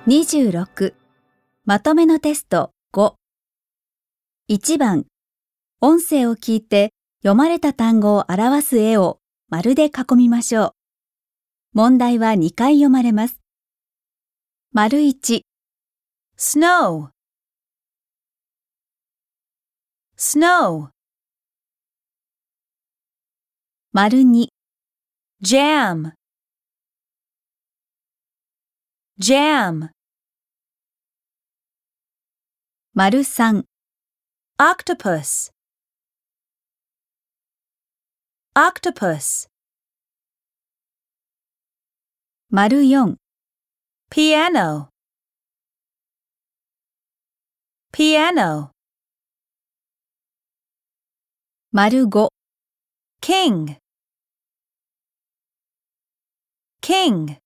26まとめのテスト5 1番音声を聞いて読まれた単語を表す絵を丸で囲みましょう。問題は2回読まれます。丸1 snow snow 丸2 jam jam 丸3 octopus octopus 丸4 piano piano 丸5 king king